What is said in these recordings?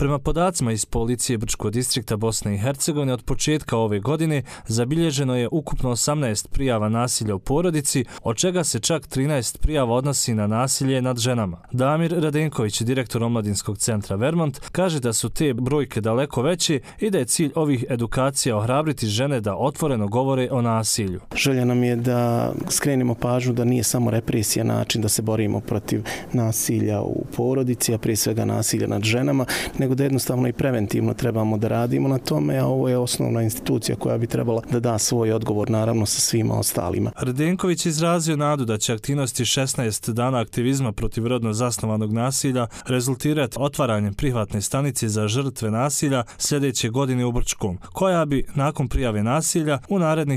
Prema podacima iz policije Brčkog distrikta Bosne i Hercegovine, od početka ove godine zabilježeno je ukupno 18 prijava nasilja u porodici, od čega se čak 13 prijava odnosi na nasilje nad ženama. Damir Radenković, direktor Omladinskog centra Vermont, kaže da su te brojke daleko veće i da je cilj ovih edukacija ohrabriti žene da otvoreno govore o nasilju. Želja nam je da skrenemo pažnju da nije samo represija način da se borimo protiv nasilja u porodici, a prije svega nasilja nad ženama, nego da jednostavno i preventivno trebamo da radimo na tome, a ovo je osnovna institucija koja bi trebala da da svoj odgovor, naravno sa svima ostalima. Radenković izrazio nadu da će aktivnosti 16 dana aktivizma protiv rodno zasnovanog nasilja rezultirati otvaranjem prihvatne stanice za žrtve nasilja sljedeće godine u Brčkom, koja bi nakon prijave nasilja u narednih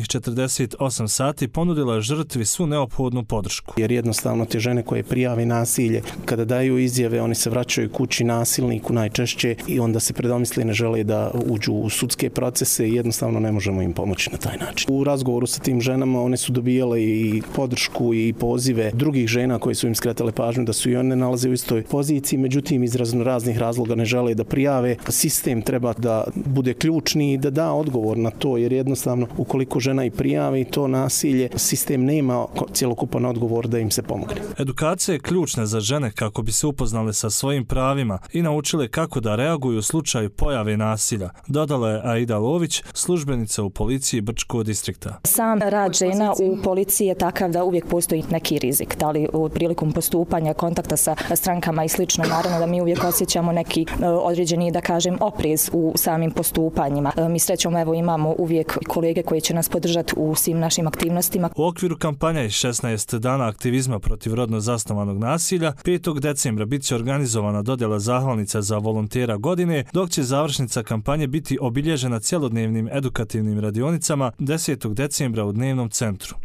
48 sati ponudila žrtvi svu neophodnu podršku. Jer jednostavno te žene koje prijave nasilje, kada daju izjave, oni se vraćaju kući nasilniku najčešće i onda se predomisli ne žele da uđu u sudske procese i jednostavno ne možemo im pomoći na taj način. U razgovoru sa tim ženama one su dobijale i podršku i pozive drugih žena koje su im skretale pažnju da su i one nalaze u istoj poziciji, međutim iz raznih razloga ne žele da prijave. Sistem treba da bude ključni i da da odgovor na to, jer jednostavno ukoliko žena i prijavi to nasilje, sistem nema cjelokupan odgovor da im se pomogne. Edukacija je ključna za žene kako bi se upoznale sa svojim pravima i naučile kako da reaguju u slučaju pojave nasilja, dodala je Aida Lović, službenica u policiji Brčkog distrikta. Sam rad žena u policiji je takav da uvijek postoji neki rizik, da li prilikom postupanja, kontakta sa strankama i slično. Naravno da mi uvijek osjećamo neki određeni, da kažem, oprez u samim postupanjima. Mi srećom evo imamo uvijek kolege koji će nas podržati u svim našim aktivnostima. U okviru kampanja iz 16 dana aktivizma protiv rodno zasnovanog nasilja 5. decembra bit će organizovana dodjela zahvalnica za volontera godine, dok će završnica kampanje biti obilježena cjelodnevnim edukativnim radionicama 10. decembra u dnevnom centru.